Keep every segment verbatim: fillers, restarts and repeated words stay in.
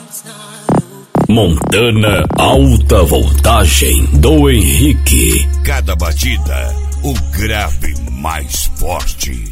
Montana Alta Voltagem do Henrique. Cada batida, o grave mais forte.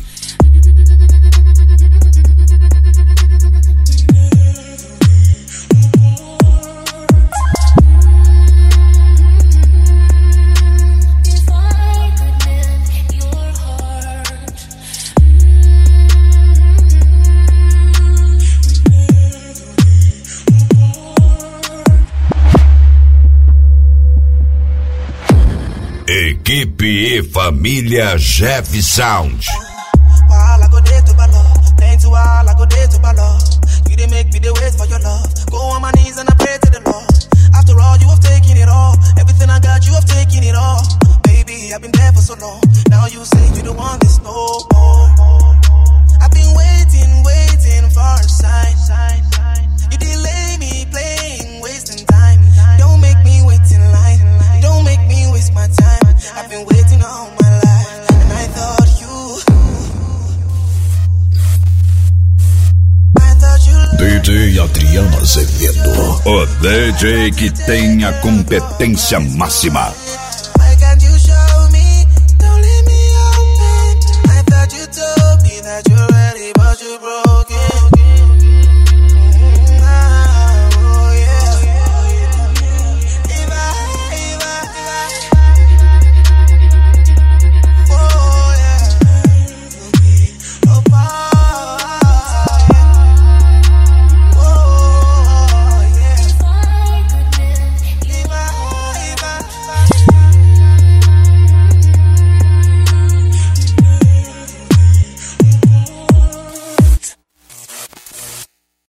Equipe e família Jeff Sound. All I go there to ball up, thanks to all I go there to ball up. You dey make me dey wait for your love. Go on my knees and I pray to the Lord. After all, you have taken it all. Everything I got, you have taken it all. Baby, I've been there for so long. Now you say you don't want this no more. I've been waiting, waiting for a sign. You delay me playing, wasting time. Don't make me wait in line. Don't make me waste my time. I've been waiting all my life, and I thought you. I thought you. D J Adriano Azevedo, o D J que tem a competência máxima.